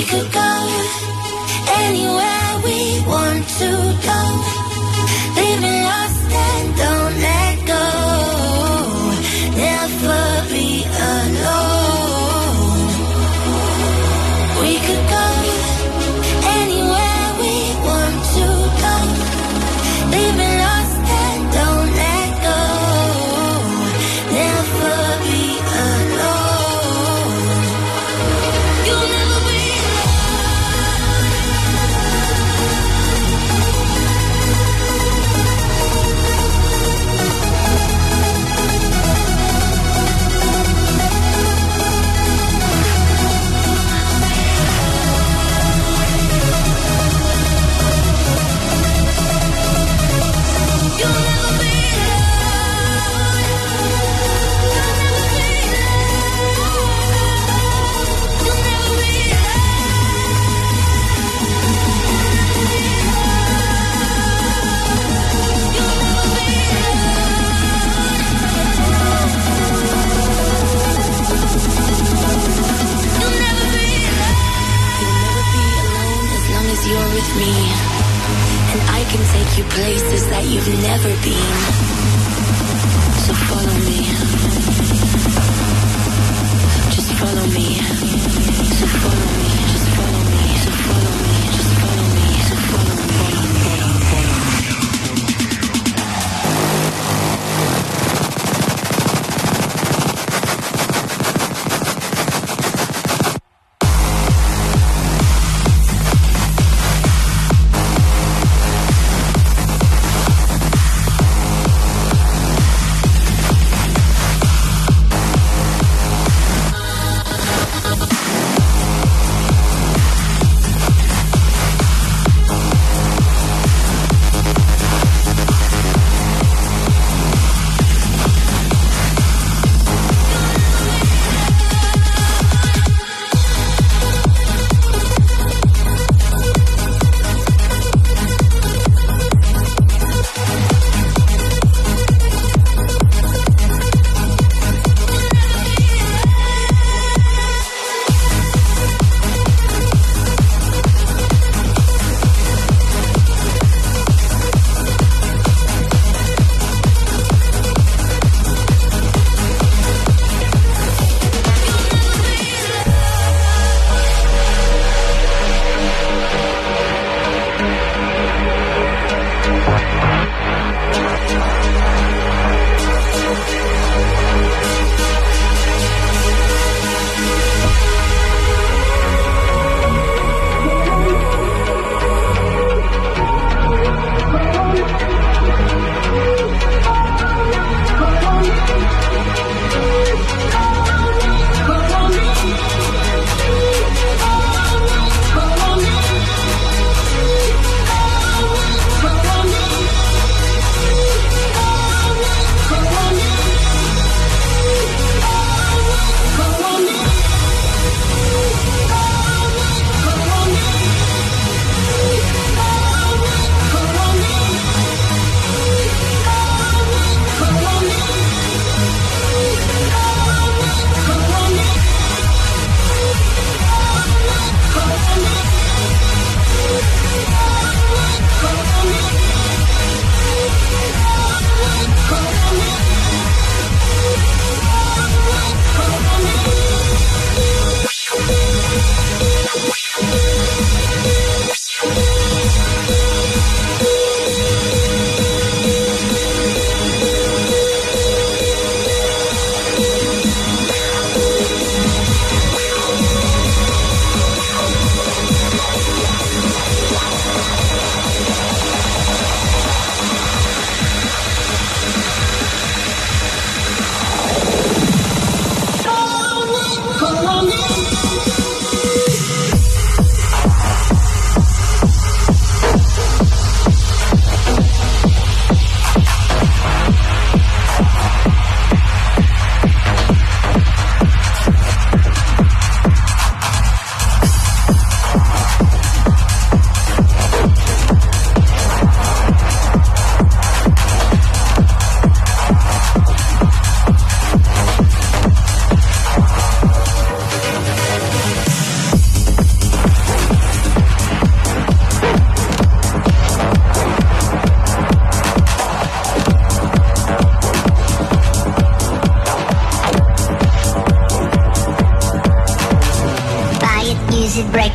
could go anywhere we want to go, living lost and don't let go, never be alone. We could go anywhere we want to go, living lost and don't let go, never be alone. You'll never be you're with me, and I can take you places that you've never been. So follow me. Just follow me. So follow me. Just follow me. So follow me. Just follow me. So follow me.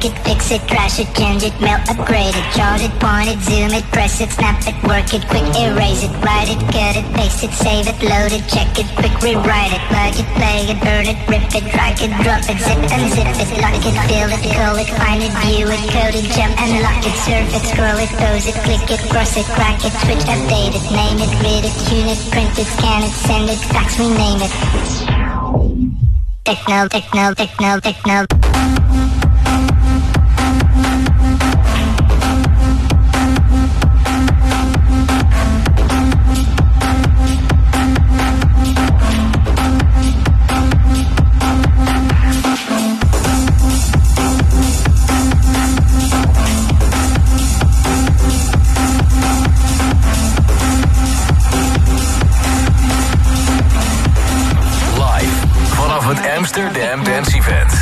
break it, fix it, trash it, change it, mail, upgrade it, charge it, point it, zoom it, press it, snap it, work it, quick erase it, write it, cut it, paste it, save it, load it, check it, quick rewrite it, plug it, play it, burn it, rip it, drag it, drop it, zip unzip it, lock it, fill it, call it, find it, view it, code it, jump and lock it, surf it, scroll it, pose it, click it, cross it, crack it, switch, update it, name it, read it, tune it, print it, scan it, send it, fax, rename it. Techno, techno, techno, techno. Amsterdam Dance Event.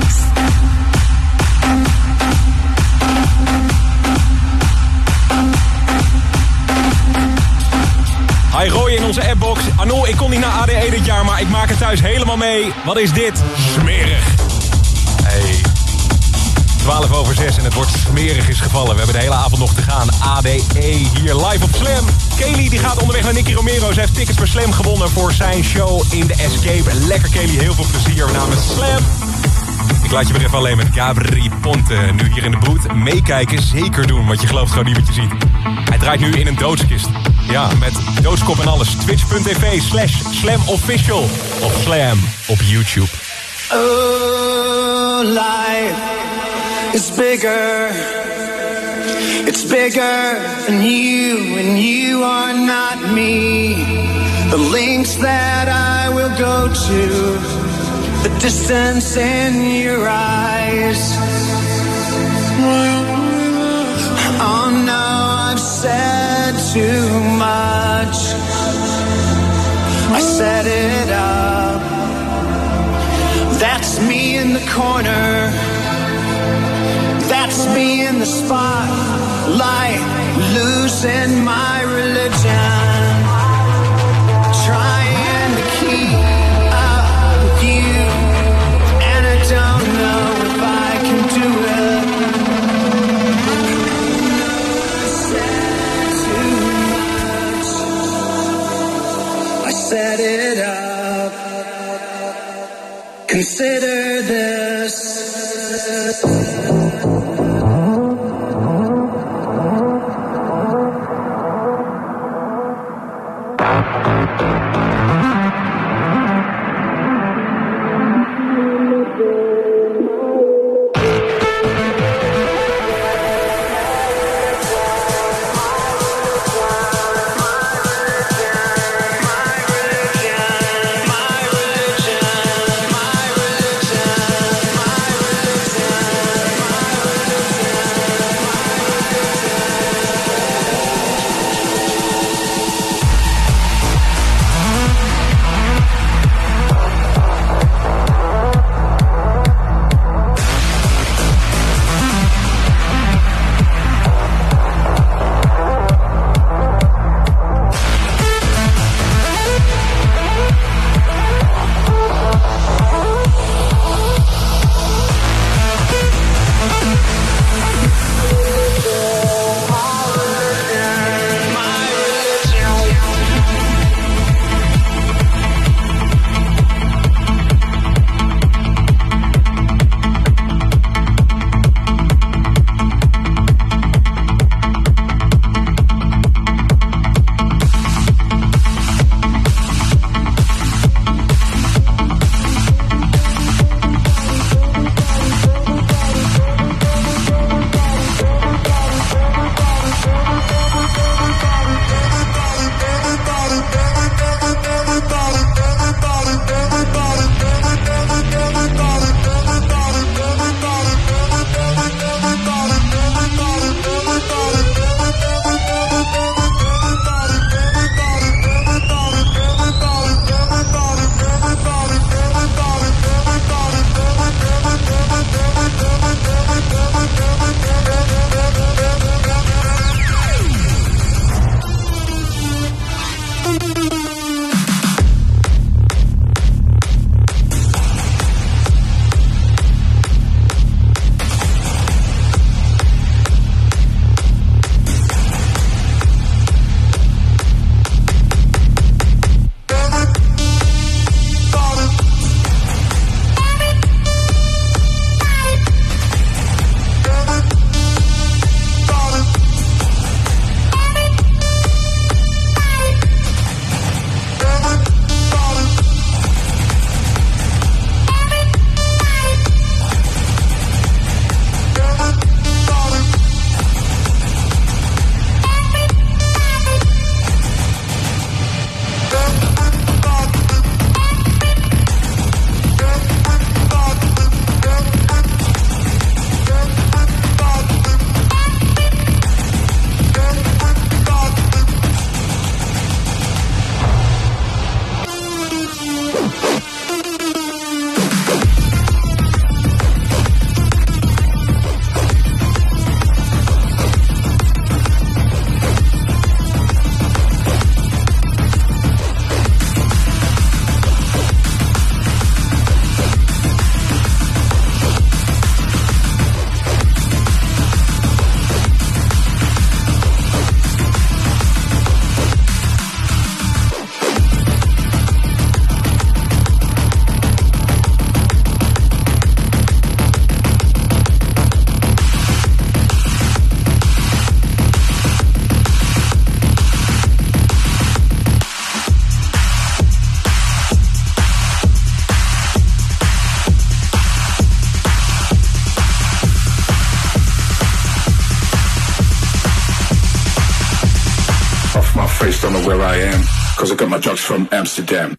Hi Roy in onze appbox. Anol, ik kon niet naar ADE dit jaar, maar ik maak het thuis helemaal mee. Wat is dit? Smerig. Hey. 6:12 en het wordt smerig is gevallen. We hebben de hele avond nog te gaan. ADE hier live op Slam. Kelly die gaat onderweg naar Nicky Romero. Zij heeft tickets voor Slam gewonnen voor zijn show in de Escape. Lekker Kelly, heel veel plezier namens Slam. Ik laat je weer even alleen met Gabri Ponte. Nu hier in de boot. Meekijken, zeker doen, want je gelooft gewoon niet wat je ziet. Hij draait nu in een doodskist. Ja, met doodskop en alles. Twitch.tv/SlamOfficial. Of Slam op YouTube. Oh, life is bigger. It's bigger than you, and you are not me. The lengths that I will go to, the distance in your eyes. Oh no, I've said too much. I set it up. That's me in the corner. That's me in the spotlight, losing my religion, trying to keep up with you, and I don't know if I can do it. I said too much. I set it up. Consider this. face, don't know where I am, cause I got my drugs from Amsterdam.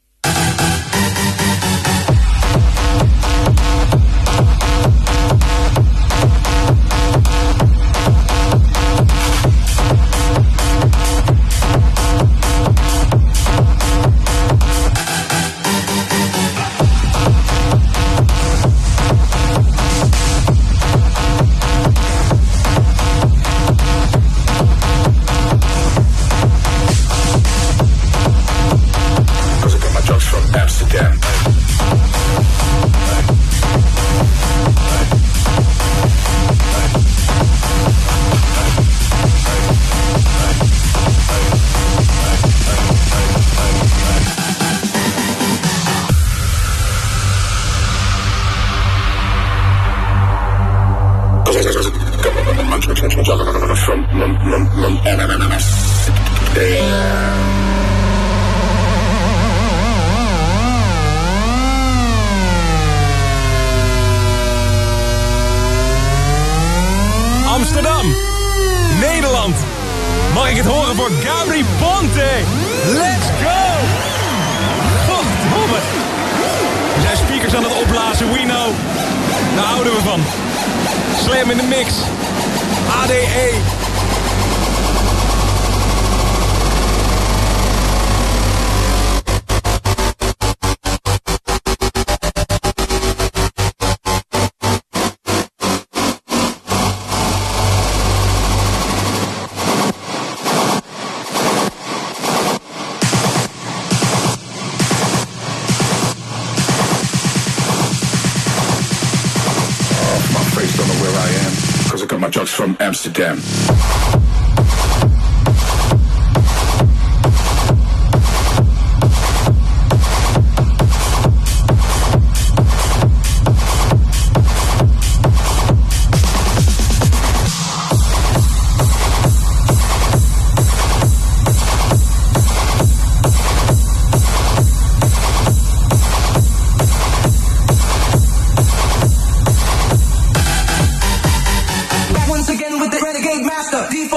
Amsterdam, Nederland. Mag ik het horen voor Gabry Ponte? Let's go! Goddomme. We zijn speakers aan het opblazen, we know. Daar houden we van. Slam in de mix. ADE. From Amsterdam. Once again with the renegade master,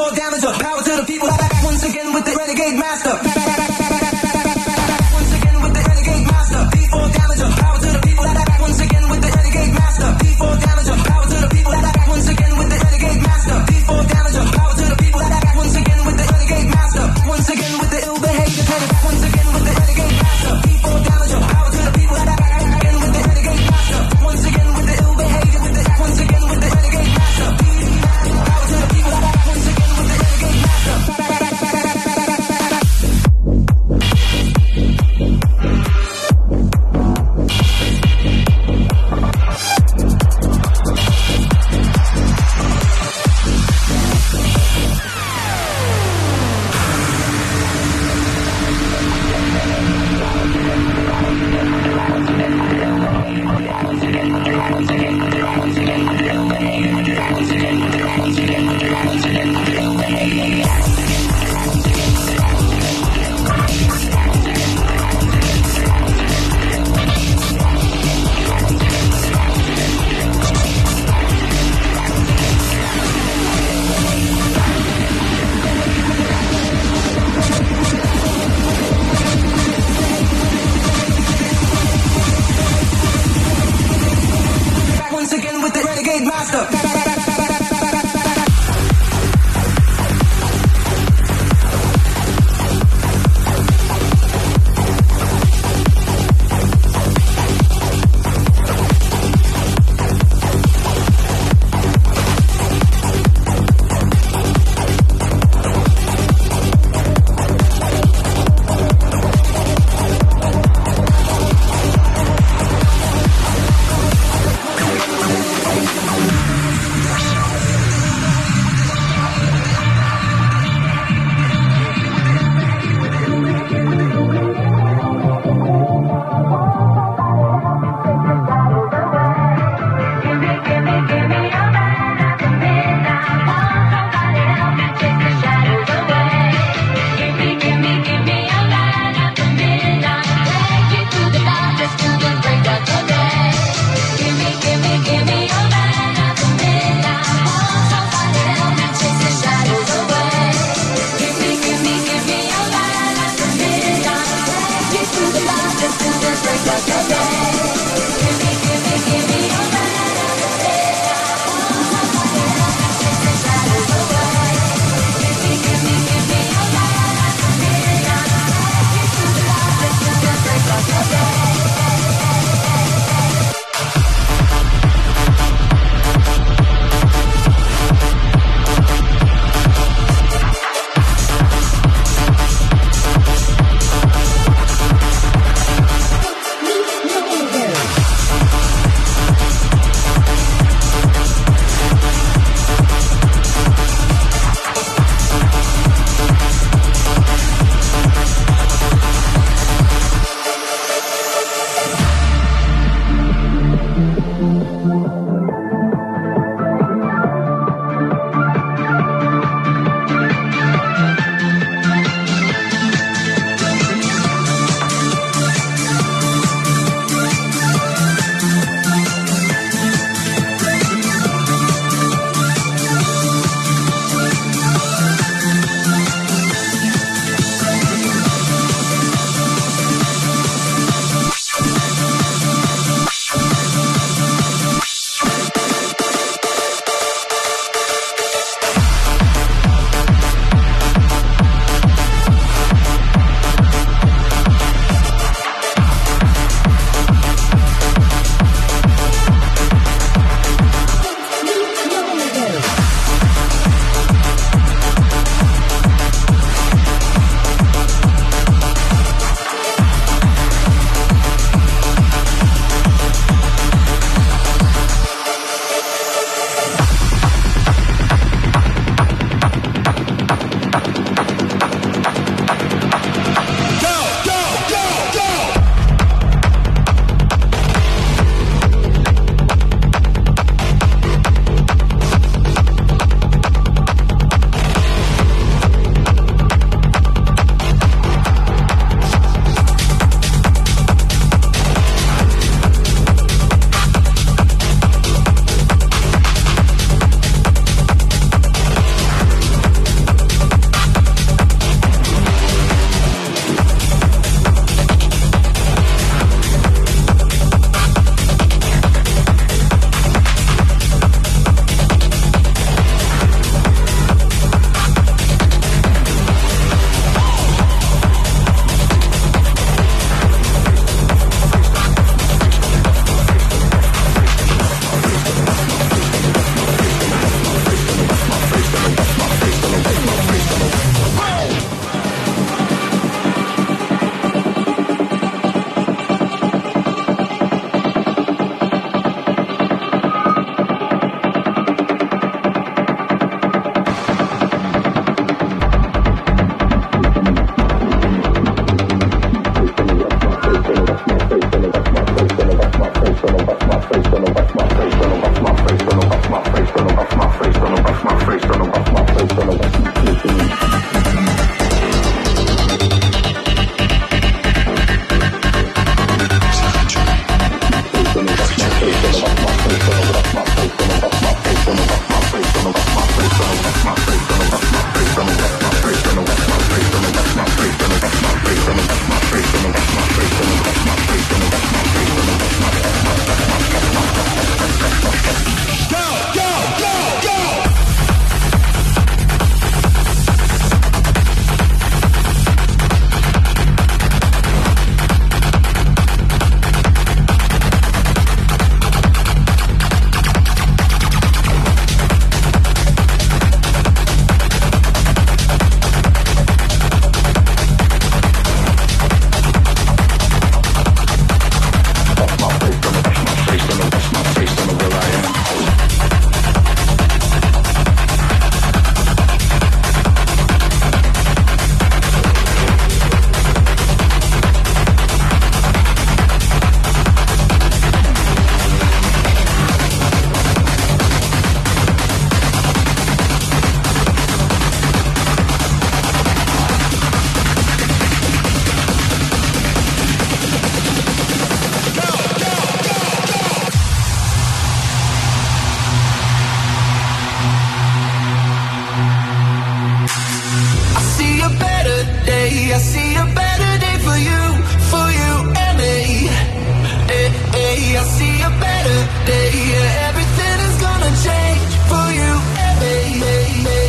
see a better day for you and me. I see a better day. Yeah, everything is gonna change for you and me.